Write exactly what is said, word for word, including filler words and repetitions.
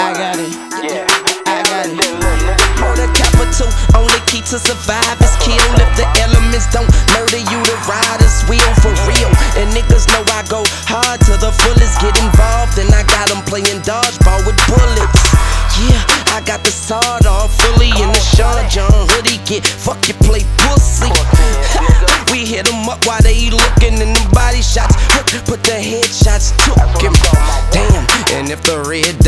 I got it. Yeah. I got it. Murder capital, only key to survive is kill. If the elements don't murder you, the riders will for real. And niggas know I go hard to the fullest. Get involved and I got them playing dodgeball with bullets. Yeah, I got the sawed off fully in the Sean John hoodie. Get fuck you play pussy. We hit them up while they looking in the body shots. Put the headshots took him. Damn, and if the red